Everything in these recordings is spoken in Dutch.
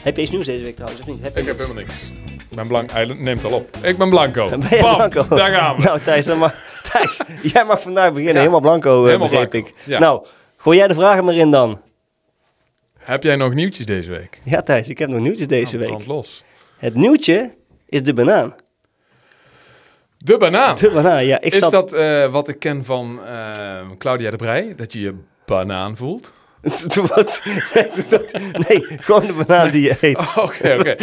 Heb je iets nieuws deze week trouwens, of niet? Ik heb helemaal niks. Ik ben blank. Hij neemt al op. Ik ben blanco. Ben je Bam, blanco? daar gaan we. Nou Thijs, Thijs, jij mag vandaag beginnen. Helemaal blanco, Helemaal begreep blanco. ik. Ja. Nou, gooi jij de vragen maar in dan. Heb jij nog nieuwtjes deze week? Ja Thijs, ik heb nog nieuwtjes deze week. Brand los. Het nieuwtje is de banaan. De banaan. De banaan, ja. Is dat wat ik ken van Claudia de Breij? Dat je je banaan voelt? Wat? Nee, gewoon de banaan die je eet. Oké.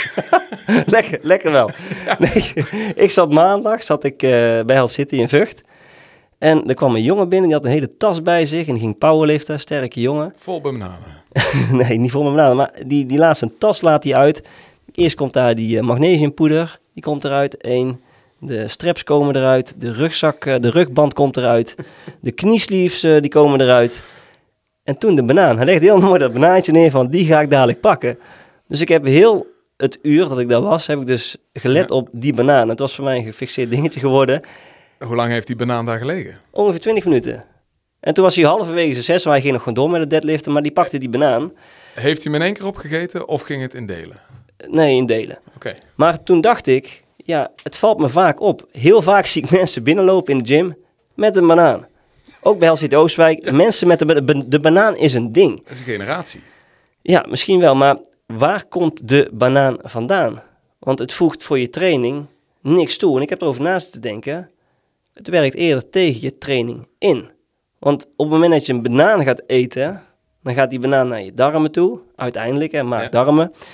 Lekker wel. Ja. Nee, ik zat maandag bij Hell City in Vught. En er kwam een jongen binnen, die had een hele tas bij zich. En die ging powerliften, sterke jongen. Vol bananen. Nee, niet vol met bananen. Maar die laat zijn tas laat hij uit. Eerst komt daar die magnesiumpoeder. Die komt eruit. De straps komen eruit. De rugzak, de rugband komt eruit. De kniesleeves die komen eruit. En toen de banaan. Hij legde heel mooi dat banaantje neer van die ga ik dadelijk pakken. Dus ik heb heel het uur dat ik daar was, heb ik dus gelet op die banaan. Het was voor mij een gefixeerd dingetje geworden. Hoe lang heeft die banaan daar gelegen? Ongeveer 20 minuten. En toen was hij halverwege zijn sessie, maar hij ging nog gewoon door met het deadliften, maar die pakte die banaan. Heeft hij hem in één keer opgegeten of ging het in delen? Nee, in delen. Oké. Maar toen dacht ik, ja, het valt me vaak op. Heel vaak zie ik mensen binnenlopen in de gym met een banaan. Ook bij Hell City Oostwijk. Ja. Mensen met de banaan is een ding. Dat is een generatie. Ja, misschien wel, maar waar komt de banaan vandaan? Want het voegt voor je training niks toe. En ik heb erover naast te denken. Het werkt eerder tegen je training in. Want op het moment dat je een banaan gaat eten, dan gaat die banaan naar je darmen toe. Uiteindelijk, maag-darmen. Ja.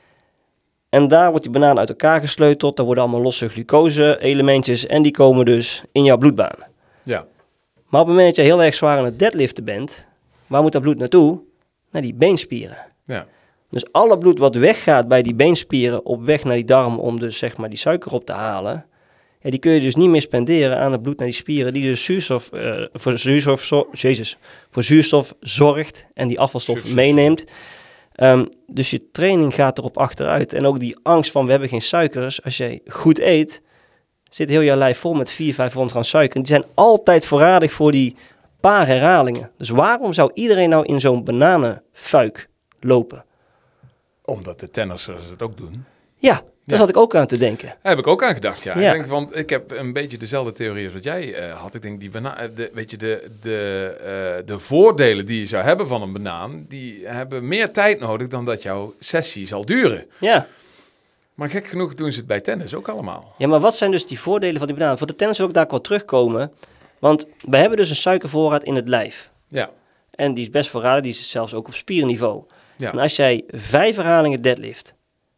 En daar wordt die banaan uit elkaar gesleuteld. Daar worden allemaal losse glucose-elementjes. En die komen dus in jouw bloedbaan. Ja. Maar op het moment dat je heel erg zwaar aan het deadliften bent, waar moet dat bloed naartoe? Naar die beenspieren. Ja. Dus alle bloed wat weggaat bij die beenspieren op weg naar die darm om dus zeg maar die suiker op te halen, ja, die kun je dus niet meer spenderen aan het bloed naar die spieren die dus voor zuurstof zorgt en die afvalstof meeneemt. Dus je training gaat erop achteruit. En ook die angst van we hebben geen suikers, als je goed eet, zit heel jouw lijf vol met 400-500 gram suiker. En die zijn altijd voorradig voor die paar herhalingen. Dus waarom zou iedereen nou in zo'n bananenfuik lopen? Omdat de tennissers het ook doen. Ja, daar zat ik ook aan te denken. Daar heb ik ook aan gedacht, ja. Ja. Ik heb een beetje dezelfde theorie als wat jij had. Ik denk, de voordelen die je zou hebben van een banaan, die hebben meer tijd nodig dan dat jouw sessie zal duren. Ja. Maar gek genoeg doen ze het bij tennis ook allemaal. Ja, maar wat zijn dus die voordelen van die banaan? Voor de tennis wil ik daar ook wel terugkomen. Want wij hebben dus een suikervoorraad in het lijf. Ja. En die is best voorradig, die is zelfs ook op spierniveau. Ja. En als jij 5 herhalingen deadlift,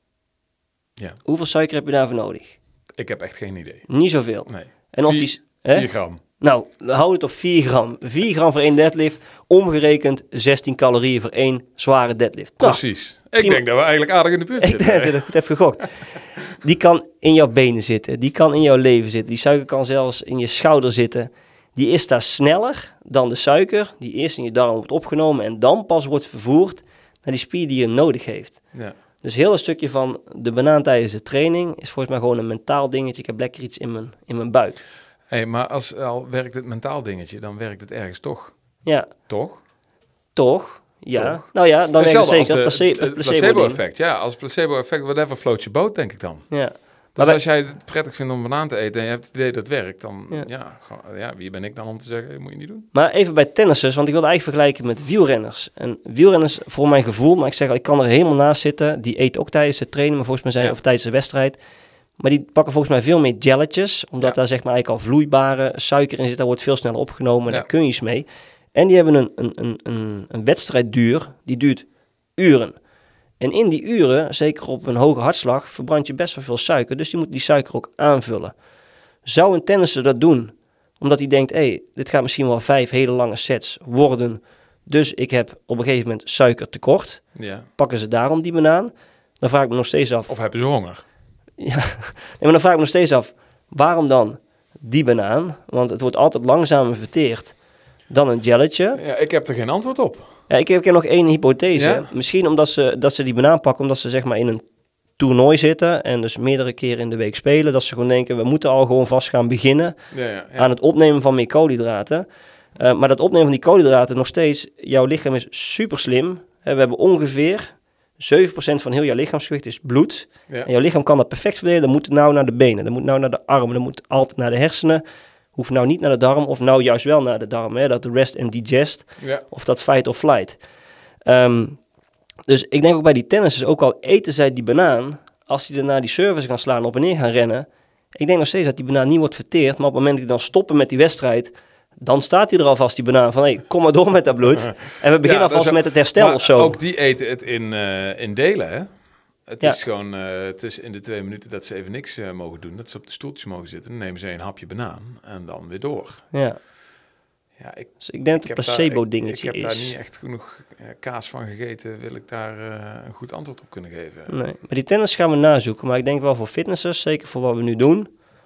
Ja. hoeveel suiker heb je daarvoor nodig? Ik heb echt geen idee. Niet zoveel. Nee. En of 4 gram. Nou, hou het op 4 gram. 4 gram voor 1 deadlift, omgerekend 16 calorieën voor 1 zware deadlift. Precies. Nou, ik denk dat we eigenlijk aardig in de buurt ik zitten. denk dat je het goed hebt gegokt. Die kan in jouw benen zitten, die kan in jouw leven zitten. Die suiker kan zelfs in je schouder zitten. Die is daar sneller dan de suiker die eerst in je darm wordt opgenomen en dan pas wordt vervoerd naar die spier die je nodig heeft. Ja. Dus heel een stukje van de banaan tijdens de training is volgens mij gewoon een mentaal dingetje. Ik heb lekker iets in mijn buik. Hey, maar als al werkt het mentaal dingetje, dan werkt het ergens toch? Ja. Toch? Ja. Toch. Nou ja, dan werkt het zeker. Het placebo-effect. Ja, als placebo-effect, whatever float your boat, denk ik dan. Ja. Dus als jij het prettig vindt om een banaan te eten en je hebt het idee dat het werkt, dan wie ben ik dan om te zeggen, dat moet je niet doen. Maar even bij tennissers, want ik wilde eigenlijk vergelijken met wielrenners. En wielrenners, voor mijn gevoel, maar ik zeg al, ik kan er helemaal naast zitten. Die eten ook tijdens de training, maar volgens mij of tijdens de wedstrijd. Maar die pakken volgens mij veel meer gelletjes, omdat daar zeg maar eigenlijk al vloeibare suiker in zit. Daar wordt veel sneller opgenomen, daar kun je iets mee. En die hebben een wedstrijdduur, die duurt uren. En in die uren, zeker op een hoge hartslag, verbrand je best wel veel suiker. Dus je moet die suiker ook aanvullen. Zou een tennisser dat doen? Omdat hij denkt, dit gaat misschien wel 5 hele lange sets worden. Dus ik heb op een gegeven moment suikertekort. Ja. Pakken ze daarom die banaan? Dan vraag ik me nog steeds af. Of hebben ze honger? Ja, maar dan vraag ik me nog steeds af, waarom dan die banaan? Want het wordt altijd langzamer verteerd dan een gelletje. Ja, ik heb er geen antwoord op. Ja, ik heb nog één hypothese. Ja? Misschien omdat ze die banaan pakken, omdat ze zeg maar in een toernooi zitten en dus meerdere keren in de week spelen. Dat ze gewoon denken, we moeten al gewoon vast gaan beginnen aan het opnemen van meer koolhydraten. Maar dat opnemen van die koolhydraten nog steeds, jouw lichaam is super slim. We hebben ongeveer 7% van heel jouw lichaamsgewicht is bloed. Ja. En jouw lichaam kan dat perfect verdelen. Dan moet het nou naar de benen, dan moet het nou naar de armen, dan moet het altijd naar de hersenen. Hoeft nou niet naar de darm, of nou juist wel naar de darm. Hè? Dat rest en digest, of dat fight or flight. Dus ik denk ook bij die tennissers, ook al eten zij die banaan, als die daarna die service gaan slaan, op en neer gaan rennen, ik denk nog steeds dat die banaan niet wordt verteerd, maar op het moment dat die dan stoppen met die wedstrijd, dan staat hij er alvast, die banaan, van hey, kom maar door met dat bloed. En we beginnen alvast met het herstel of zo. Ook die eten het in delen, hè? Het is gewoon, het is in de 2 minuten dat ze even niks mogen doen, dat ze op de stoeltjes mogen zitten, dan nemen ze een hapje banaan en dan weer door. Ja. Ja, dus ik denk dat het een placebo-dingetje is. Ik heb daar niet echt genoeg kaas van gegeten, wil ik daar een goed antwoord op kunnen geven. Nee, maar die tennis gaan we nazoeken, maar ik denk wel voor fitnessers, zeker voor wat we nu doen,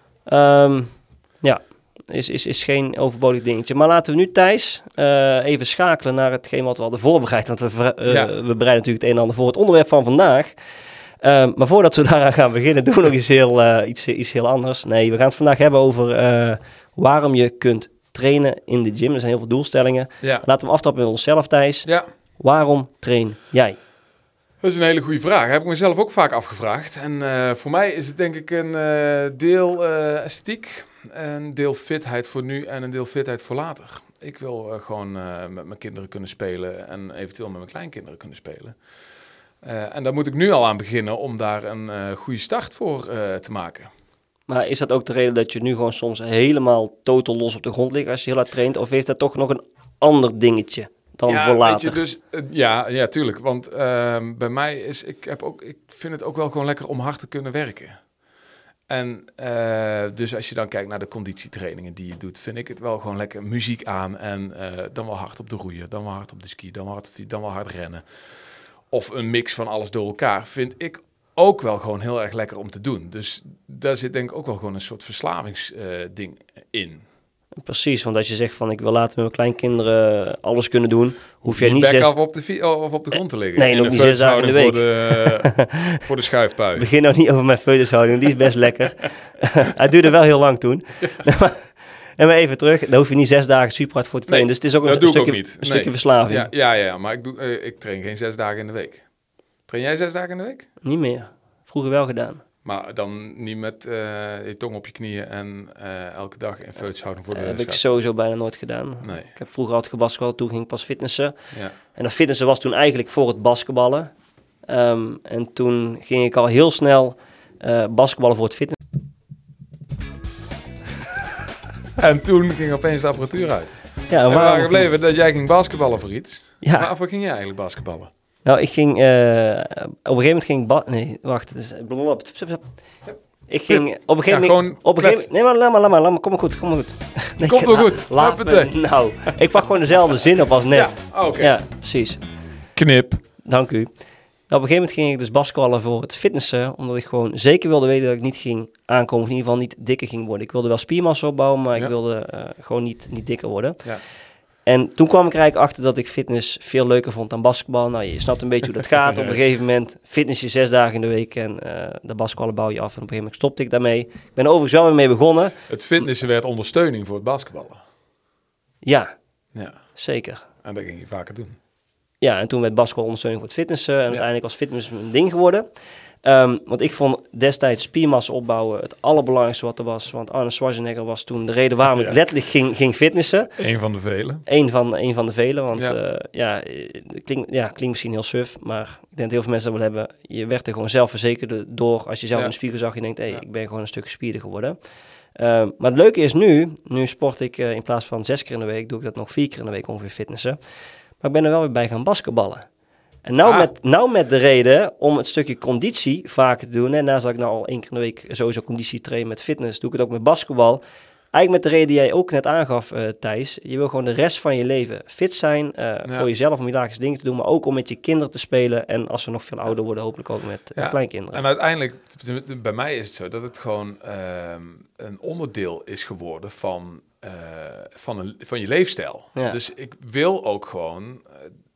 is geen overbodig dingetje. Maar laten we nu, Thijs, even schakelen naar hetgeen wat we hadden voorbereid. Want we bereiden natuurlijk het een en ander voor het onderwerp van vandaag. Maar voordat we daaraan gaan beginnen, doen we nog iets heel anders. Nee, we gaan het vandaag hebben over waarom je kunt trainen in de gym. Er zijn heel veel doelstellingen. Ja. Laten we aftrappen met onszelf, Thijs. Ja. Waarom train jij? Dat is een hele goede vraag. Heb ik mezelf ook vaak afgevraagd. En voor mij is het denk ik een deel esthetiek, een deel fitheid voor nu en een deel fitheid voor later. Ik wil gewoon met mijn kinderen kunnen spelen en eventueel met mijn kleinkinderen kunnen spelen. En daar moet ik nu al aan beginnen om daar een goede start voor te maken. Maar is dat ook de reden dat je nu gewoon soms helemaal totaal los op de grond ligt als je heel hard traint? Of heeft dat toch nog een ander dingetje dan voor later? Weet je, dus, ja, tuurlijk. Want bij mij ik vind het ook wel gewoon lekker om hard te kunnen werken. En dus als je dan kijkt naar de conditietrainingen die je doet, vind ik het wel gewoon lekker muziek aan en dan wel hard op de roeien, dan wel hard op de ski, dan wel hard rennen. Of een mix van alles door elkaar vind ik ook wel gewoon heel erg lekker om te doen. Dus daar zit denk ik ook wel gewoon een soort verslavingsding in. Precies, want als je zegt van ik wil later met mijn kleinkinderen alles kunnen doen, hoef je niet af op de grond te liggen. Nee, nog niet 6 dagen in de week. Voor de schuifpui. Begin nou niet over mijn feutushouding, die is best lekker. Hij duurde wel heel lang toen. En maar even terug, daar hoef je niet 6 dagen super hard voor te trainen. Dus het is ook een stukje verslaving. Ja, maar ik train geen 6 dagen in de week. Train jij 6 dagen in de week? Niet meer. Vroeger wel gedaan. Maar dan niet met je tong op je knieën en elke dag in feutus houden voor de heb ik sowieso bijna nooit gedaan. Nee. Ik heb vroeger altijd gebasketbald, toen ging ik pas fitnessen. Ja. En dat fitnessen was toen eigenlijk voor het basketballen. En toen ging ik al heel snel basketballen voor het fitnessen. En toen ging opeens de apparatuur uit. Ja, en we waren gebleven dat jij ging basketballen voor iets. Ja. Waarvoor ging jij eigenlijk basketballen? Nou, ik ging... op een gegeven moment ging ik... Nee, wacht. Dus, ik ging op een gegeven moment... Nee, maar laat maar. Kom maar goed. Nee, komt wel goed. Laat me, nou, ik pak gewoon dezelfde zin op als net. Ja, oké. Ja, precies. Knip. Dank u. Nou, op een gegeven moment ging ik dus basketballen voor het fitnessen, omdat ik gewoon zeker wilde weten dat ik niet ging aankomen, of in ieder geval niet dikker ging worden. Ik wilde wel spiermassa opbouwen, maar ik wilde gewoon niet dikker worden. Ja. En toen kwam ik er eigenlijk achter dat ik fitness veel leuker vond dan basketbal. Nou, je snapt een beetje hoe dat gaat. Op een gegeven moment fitness je 6 dagen in de week en de basketballen bouw je af. En op een gegeven moment stopte ik daarmee. Ik ben er overigens wel weer mee begonnen. Het fitnessen werd ondersteuning voor het basketballen. Ja, zeker. En dat ging je vaker doen. Ja, en toen werd basketbal ondersteuning voor het fitnessen. En uiteindelijk was fitness een ding geworden. Want ik vond destijds spiermassa opbouwen het allerbelangrijkste wat er was. Want Arnold Schwarzenegger was toen de reden waarom ik letterlijk ging fitnessen. Eén van de velen. Eén van de velen. Want klinkt misschien heel suf. Maar ik denk dat heel veel mensen dat wel hebben. Je werd er gewoon zelfverzekerd door. Als je zelf in de spiegel zag, je denkt, ik ben gewoon een stuk gespierder geworden. Maar het leuke is nu sport ik in plaats van 6 keer in de week, doe ik dat nog 4 keer in de week ongeveer fitnessen. Maar ik ben er wel weer bij gaan basketballen. En nou met de reden om het stukje conditie vaker te doen. En naast dat ik nou al 1 keer in de week sowieso conditie train met fitness, doe ik het ook met basketbal. Eigenlijk met de reden die jij ook net aangaf, Thijs. Je wil gewoon de rest van je leven fit zijn. Voor jezelf om je dagelijks dingen te doen. Maar ook om met je kinderen te spelen. En als we nog veel ouder worden, hopelijk ook met kleinkinderen. En uiteindelijk, bij mij is het zo dat het gewoon een onderdeel is geworden van je leefstijl. Ja. Dus ik wil ook gewoon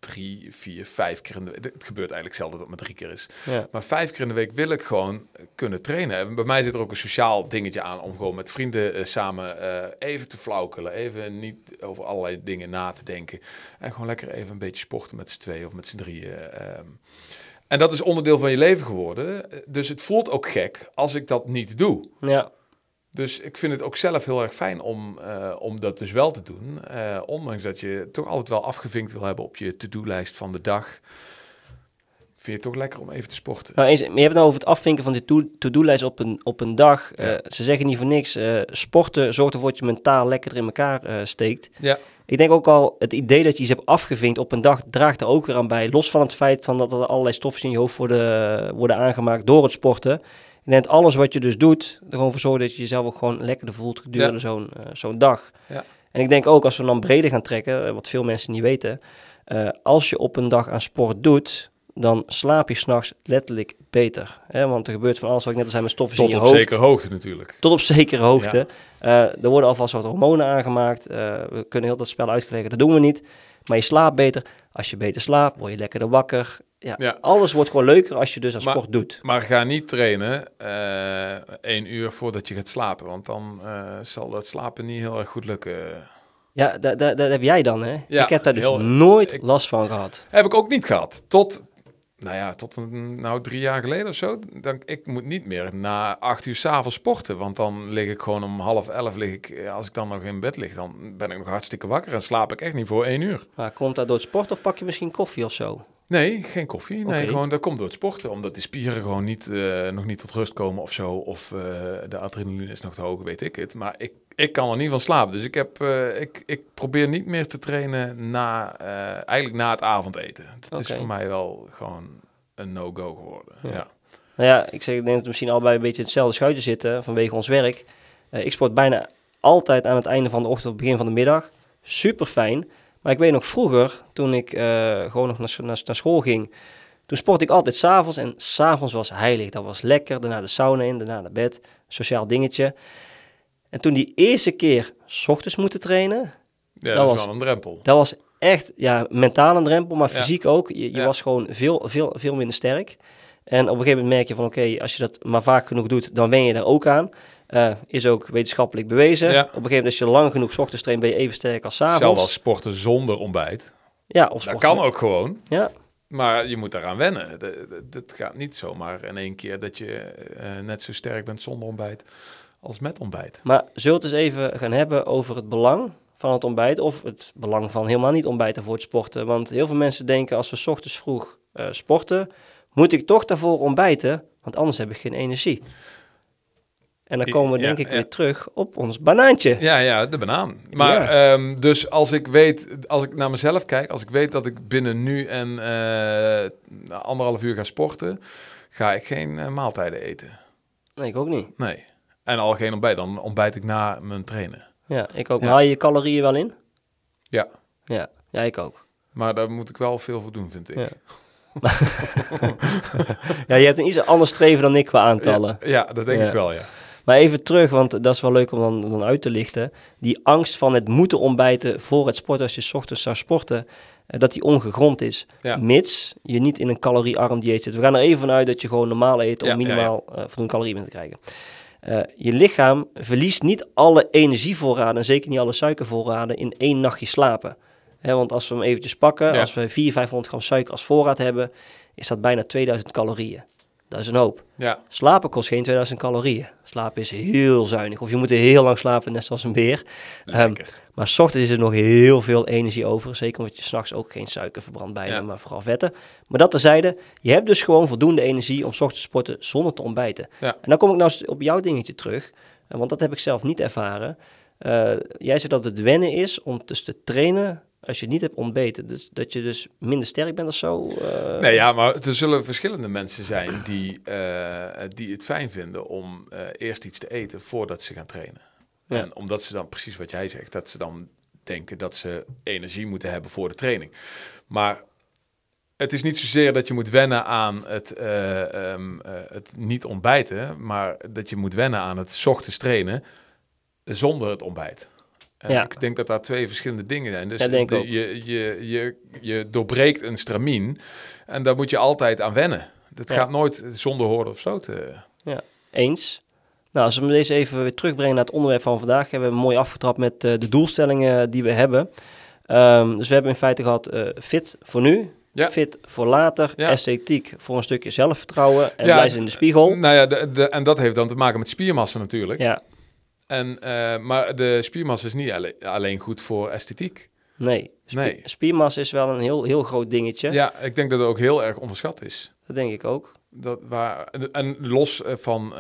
3, 4, 5 keer in de week. Het gebeurt eigenlijk zelden dat het maar 3 keer is. Ja. Maar 5 keer in de week wil ik gewoon kunnen trainen. En bij mij zit er ook een sociaal dingetje aan om gewoon met vrienden samen even te flauwkelen. Even niet over allerlei dingen na te denken. En gewoon lekker even een beetje sporten met z'n tweeën of met z'n drieën. En dat is onderdeel van je leven geworden. Dus het voelt ook gek als ik dat niet doe. Ja. Dus ik vind het ook zelf heel erg fijn om dat dus wel te doen. Ondanks dat je toch altijd wel afgevinkt wil hebben op je to-do-lijst van de dag. Vind je het toch lekker om even te sporten. Nou, je hebt het nou over het afvinken van die to-do-lijst op een dag. Ja. Ze zeggen niet voor niks. Sporten zorgt ervoor dat je mentaal lekkerder in elkaar steekt. Ja. Ik denk ook al, het idee dat je iets hebt afgevinkt op een dag draagt er ook weer aan bij. Los van het feit van dat er allerlei stoffen in je hoofd worden aangemaakt door het sporten. Ik denk dat alles wat je dus doet, er gewoon voor zorgt dat je jezelf ook gewoon lekkerder voelt gedurende zo'n dag. Ja. En ik denk ook, als we dan breder gaan trekken, wat veel mensen niet weten. Als je op een dag aan sport doet, dan slaap je 's nachts letterlijk beter. Hè? Want er gebeurt van alles wat ik net al zei met stoffen in je hoofd. Tot op zekere hoogte natuurlijk. Tot op zekere hoogte. Ja. Er worden alvast wat hormonen aangemaakt. We kunnen heel dat spel uitleggen, dat doen we niet. Maar je slaapt beter. Als je beter slaapt, word je lekkerder wakker. Ja. Alles wordt gewoon leuker als je dus aan sport doet. Maar ga niet trainen 1 uur voordat je gaat slapen. Want dan zal dat slapen niet heel erg goed lukken. Ja, dat heb jij dan, hè? Ja, ik heb daar dus nooit last van gehad. Heb ik ook niet gehad. Tot 3 jaar geleden of zo. Ik moet niet meer na 8 uur 's avonds sporten. Want dan lig ik gewoon om 10:30, als ik dan nog in bed lig, dan ben ik nog hartstikke wakker en slaap ik echt niet voor 1 uur. Maar komt dat door het sport of pak je misschien koffie of zo? Nee, geen koffie. Nee, Okay. gewoon dat komt door het sporten. Omdat de spieren gewoon nog niet tot rust komen of zo. Of de adrenaline is nog te hoog, weet ik het. Maar ik kan er niet van slapen. Dus ik probeer niet meer te trainen eigenlijk na het avondeten. Dat is voor mij wel gewoon een no-go geworden. Ja. Nou ja, ik denk dat we misschien allebei een beetje in hetzelfde schuitje zitten vanwege ons werk. Ik sport bijna altijd aan het einde van de ochtend of begin van de middag. Super fijn. Maar ik weet nog vroeger, toen ik gewoon nog naar school ging, toen sportte ik altijd 's avonds. En 's avonds was heilig. Dat was lekker. Daarna de sauna in, daarna naar bed. Sociaal dingetje. En toen die eerste keer 's ochtends moeten trainen. Ja, dat was wel een drempel. Dat was echt, mentaal een drempel, maar fysiek ook. Je was gewoon veel minder sterk. En op een gegeven moment merk je van, oké, als je dat maar vaak genoeg doet, dan wen je daar ook aan. Is ook wetenschappelijk bewezen. Ja. Op een gegeven moment, als je lang genoeg 's ochtends traint, ben je even sterk als 's avonds. Zelfs als sporten zonder ontbijt. Ja, of dat kan ook gewoon. Ja. Maar je moet daaraan wennen. Dat gaat niet zomaar in 1 keer dat je net zo sterk bent zonder ontbijt als met ontbijt. Maar zullen we het eens even gaan hebben over het belang van het ontbijt of het belang van helemaal niet ontbijten voor het sporten? Want heel veel mensen denken, als we 's ochtends vroeg sporten, moet ik toch daarvoor ontbijten, want anders heb ik geen energie. En dan komen we denk ik weer terug op ons banaantje. Ja, de banaan. Maar dus als ik naar mezelf kijk, als ik weet dat ik binnen nu en 1,5 uur ga sporten, ga ik geen maaltijden eten. Nee, ik ook niet. Nee. En al geen ontbijt, dan ontbijt ik na mijn trainen. Ja, ik ook. Maar haal je je calorieën wel in? Ja. Ja, ik ook. Maar daar moet ik wel veel voor doen, vind ik. Ja. Ja, je hebt een iets anders streven dan ik qua aantallen. Ja, dat denk ik wel, ja. Maar even terug, want dat is wel leuk om dan uit te lichten. Die angst van het moeten ontbijten voor het sporten, als je 's ochtends zou sporten, dat die ongegrond is. Ja. Mits je niet in een caloriearm dieet zit. We gaan er even vanuit dat je gewoon normaal eet om minimaal voldoende calorieën binnen te krijgen. Je lichaam verliest niet alle energievoorraden en zeker niet alle suikervoorraden in 1 nachtje slapen. Want als we hem eventjes pakken, als we 400-500 gram suiker als voorraad hebben, is dat bijna 2000 calorieën. Dat is een hoop. Ja. Slapen kost geen 2000 calorieën. Slapen is heel zuinig. Of je moet heel lang slapen, net zoals een beer. Maar 's ochtends is er nog heel veel energie over. Zeker omdat je 's nachts ook geen suiker verbrandt bijna, maar vooral vetten. Maar dat terzijde, je hebt dus gewoon voldoende energie om 's ochtends te sporten zonder te ontbijten. Ja. En dan kom ik nou op jouw dingetje terug. Want dat heb ik zelf niet ervaren. Jij zei dat het wennen is om dus te trainen als je niet hebt ontbeten. Dus dat je dus minder sterk bent of zo? Nee, ja, maar er zullen verschillende mensen zijn die het fijn vinden om eerst iets te eten voordat ze gaan trainen. Ja. En omdat ze dan, precies wat jij zegt, dat ze dan denken dat ze energie moeten hebben voor de training. Maar het is niet zozeer dat je moet wennen aan het niet ontbijten, maar dat je moet wennen aan het 's ochtends trainen zonder het ontbijt. Ik denk dat daar 2 verschillende dingen zijn. Dus denk ook. je doorbreekt een stramien en daar moet je altijd aan wennen. Dat gaat nooit zonder hoorden of stoten. Ja, eens. Nou, als we deze even weer terugbrengen naar het onderwerp van vandaag, hebben we mooi afgetrapt met de doelstellingen die we hebben. Dus we hebben in feite gehad fit voor nu, fit voor later, esthetiek voor een stukje zelfvertrouwen en wijzen in de spiegel. Nou ja, en dat heeft dan te maken met spiermassa natuurlijk. Ja. Maar de spiermassa is niet alleen goed voor esthetiek. Nee. Spiermassa is wel een heel groot dingetje. Ja, ik denk dat het ook heel erg onderschat is. Dat denk ik ook. En los van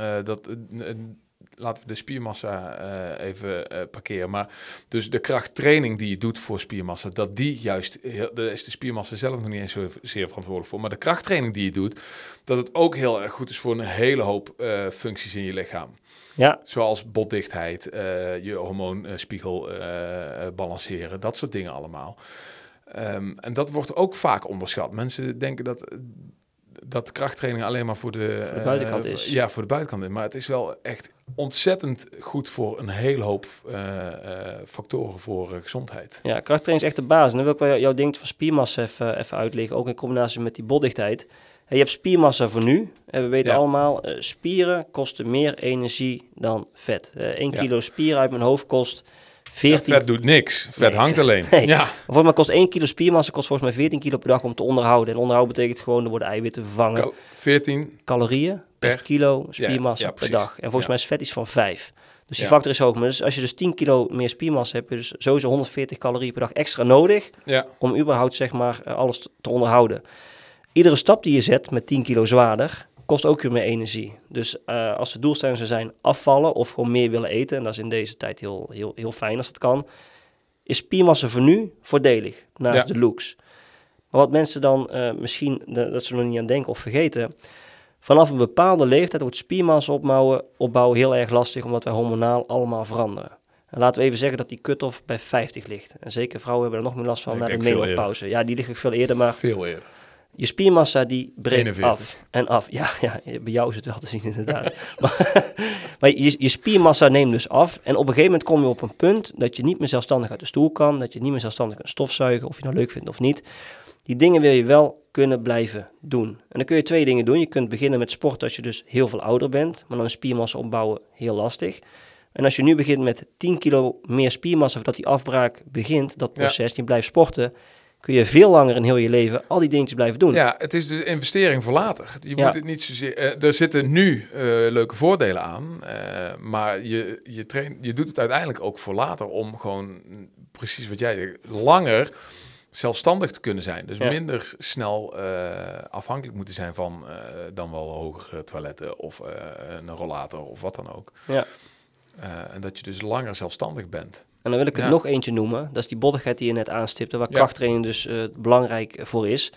laten we de spiermassa even parkeren. Maar dus de krachttraining die je doet voor spiermassa, dat die juist, daar is de spiermassa zelf nog niet eens zo zeer verantwoordelijk voor. Maar de krachttraining die je doet, dat het ook heel erg goed is voor een hele hoop functies in je lichaam. Ja. Zoals botdichtheid, je hormoonspiegel balanceren, dat soort dingen allemaal. En dat wordt ook vaak onderschat. Mensen denken dat krachttraining alleen maar voor de buitenkant is. Ja, voor de buitenkant is. Maar het is wel echt ontzettend goed voor een hele hoop factoren voor gezondheid. Ja, krachttraining is echt de basis. En dan wil ik wel jouw ding van spiermassa even uitleggen, ook in combinatie met die botdichtheid. Je hebt spiermassa voor nu. En we weten allemaal, spieren kosten meer energie dan vet. 1 kilo spier uit mijn hoofd kost 14... vet doet niks. Vet hangt alleen. Nee. Ja. Volgens mij kost 1 kilo spiermassa kost volgens mij 14 kilo per dag om te onderhouden. En onderhoud betekent gewoon, er worden eiwitten vervangen. 14 calorieën per kilo spiermassa per dag. En volgens mij is vet iets van 5. Dus die factor is hoog. Maar dus als je dus 10 kilo meer spiermassa hebt, heb je dus sowieso 140 calorieën per dag extra nodig om überhaupt zeg maar alles te onderhouden. Iedere stap die je zet met 10 kilo zwaarder, kost ook weer meer energie. Dus als de doelstellingen zou zijn afvallen of gewoon meer willen eten, en dat is in deze tijd heel fijn als dat kan, is spiermassa voor nu voordelig, naast de looks. Maar wat mensen dan misschien, dat ze er nog niet aan denken of vergeten, vanaf een bepaalde leeftijd wordt spiermassa opbouwen heel erg lastig, omdat wij hormonaal allemaal veranderen. En laten we even zeggen dat die cut-off bij 50 ligt. En zeker vrouwen hebben er nog meer last van na de menopauze. Ja, die ligt ook veel eerder, maar... Veel eerder. Je spiermassa die breekt 41. af en af. Ja, bij jou is het wel te zien inderdaad. maar je spiermassa neemt dus af. En op een gegeven moment kom je op een punt dat je niet meer zelfstandig uit de stoel kan. Dat je niet meer zelfstandig kan stofzuigen, of je nou leuk vindt of niet. Die dingen wil je wel kunnen blijven doen. En dan kun je 2 dingen doen. Je kunt beginnen met sporten als je dus heel veel ouder bent. Maar dan is spiermassa opbouwen heel lastig. En als je nu begint met 10 kilo meer spiermassa, voordat die afbraak begint, dat proces, je blijft sporten, kun je veel langer in heel je leven al die dingetjes blijven doen. Ja, het is dus investering voor later. Je moet het niet zozeer... er zitten nu leuke voordelen aan, maar je doet het uiteindelijk ook voor later om gewoon, precies wat jij zegt, langer zelfstandig te kunnen zijn. Dus minder snel afhankelijk moeten zijn van dan wel hogere toiletten of een rollator of wat dan ook. Ja. En dat je dus langer zelfstandig bent. En dan wil ik het nog eentje noemen. Dat is die boddigheid die je net aanstipte, waar krachttraining dus belangrijk voor is.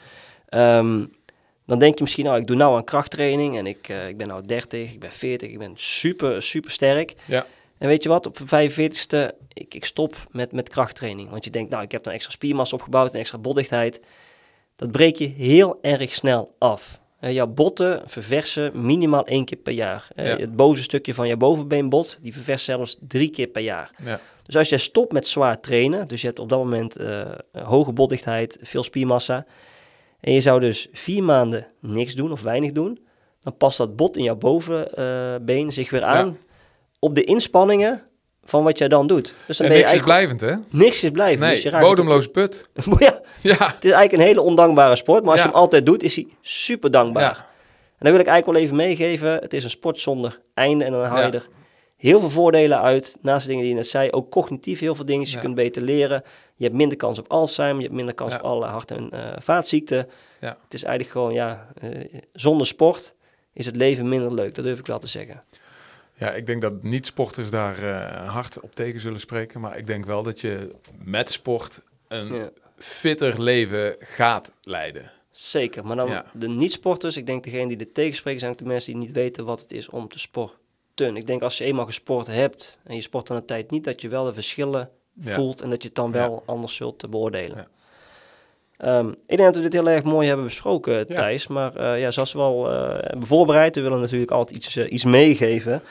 Dan denk je misschien, nou, ik doe nou aan krachttraining en ik ben nou 30, ik ben 40, ik ben super sterk. Ja. En weet je wat, op 45ste, ik stop met krachttraining. Want je denkt, nou, ik heb dan extra spiermassa opgebouwd en extra boddigheid. Dat breek je heel erg snel af. Jouw botten verversen minimaal 1 keer per jaar. Het bovenste stukje van je bovenbeenbot, die ververst zelfs 3 keer per jaar. Ja. Dus als jij stopt met zwaar trainen, dus je hebt op dat moment hoge botdichtheid, veel spiermassa, en je zou dus 4 maanden niks doen of weinig doen, dan past dat bot in jouw bovenbeen zich weer aan op de inspanningen van wat jij dan doet. Dus dan en ben je niks is blijvend, hè? Niks is blijvend. Nee, dus je raakt bodemloze put. ja, het is eigenlijk een hele ondankbare sport, maar als je hem altijd doet, is hij super dankbaar. Ja. En dan wil ik eigenlijk wel even meegeven, het is een sport zonder einde en dan haal je er heel veel voordelen uit, naast de dingen die je net zei, ook cognitief heel veel dingen. Je kunt beter leren, je hebt minder kans op Alzheimer, je hebt minder kans op alle hart- en vaatziekten. Ja. Het is eigenlijk gewoon, zonder sport is het leven minder leuk, dat durf ik wel te zeggen. Ja, ik denk dat niet-sporters daar hard op tegen zullen spreken, maar ik denk wel dat je met sport een fitter leven gaat leiden. Zeker, maar dan de niet-sporters, ik denk degene die er tegenspreken zijn ook de mensen die niet weten wat het is om te sporten. Ik denk als je eenmaal gesport hebt en je sport aan de tijd niet, dat je wel de verschillen voelt en dat je het dan wel anders zult beoordelen. Ja. Ik denk dat we dit heel erg mooi hebben besproken, Thijs. Maar zoals we al hebben voorbereid, we willen natuurlijk altijd iets meegeven.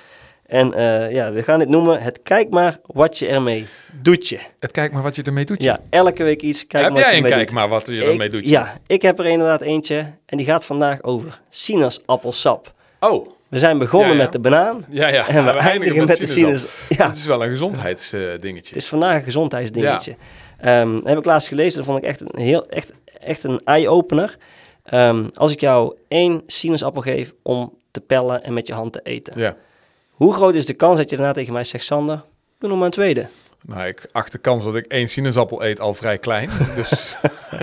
En we gaan dit noemen het kijk maar wat je ermee doet. Het kijk maar wat je ermee doet. Ja, elke week iets. Kijk heb maar jij wat je een ermee kijk doet. maar wat je ermee doet? Ja, ik heb er inderdaad eentje. En die gaat vandaag over sinaasappelsap. Oh. We zijn begonnen met de banaan. Ja. En we eindigen met de sinaasappel. Ja. Het is wel een gezondheidsdingetje. Het is vandaag een gezondheidsdingetje. Heb ik laatst gelezen. Dat vond ik echt een eye-opener. Als ik jou 1 sinaasappel geef om te pellen en met je hand te eten. Ja. Hoe groot is de kans dat je daarna tegen mij zegt, Sander, doe nog maar een tweede? Nou, ik acht de kans dat ik 1 sinaasappel eet al vrij klein. Dus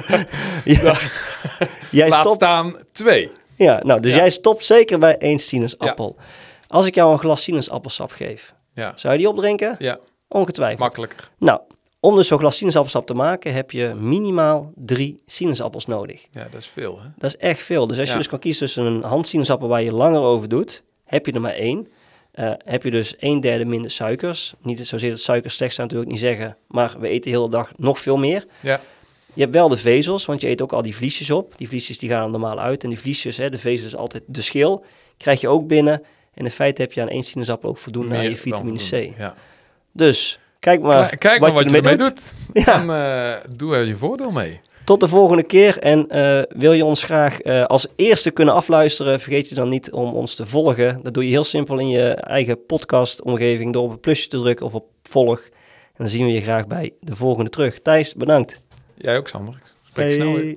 laat staan 2. Ja, nou, dus jij stopt zeker bij 1 sinaasappel. Ja. Als ik jou een glas sinaasappelsap geef, zou je die opdrinken? Ja. Ongetwijfeld. Makkelijker. Nou, om dus zo'n glas sinaasappelsap te maken, heb je minimaal 3 sinaasappels nodig. Ja, dat is veel, hè? Dat is echt veel. Dus als je dus kan kiezen tussen een handsinaasappel waar je langer over doet, heb je er maar 1. Heb je dus 1/3 minder suikers. Niet zozeer dat suikers slecht zijn, natuurlijk niet zeggen, maar we eten de hele dag nog veel meer. Ja. Je hebt wel de vezels, want je eet ook al die vliesjes op. Die vliesjes die gaan er normaal uit. En die vliesjes, de vezels is altijd de schil, krijg je ook binnen. En in feite heb je aan 1 sinaasappel ook voldoende aan je vitamine C. Ja. Dus kijk maar, wat je ermee doet. Ja. En doe er je voordeel mee. Tot de volgende keer. En wil je ons graag als eerste kunnen afluisteren, vergeet je dan niet om ons te volgen. Dat doe je heel simpel in je eigen podcastomgeving door op het plusje te drukken of op volg. En dan zien we je graag bij de volgende terug. Thijs, bedankt. Jij ook, Sander. Spreek snel weer.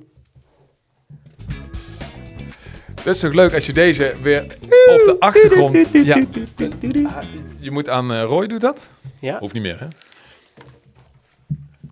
Het is toch leuk als je deze weer op de achtergrond... Ja. Je moet aan Roy, doet dat? Ja. Hoeft niet meer, hè?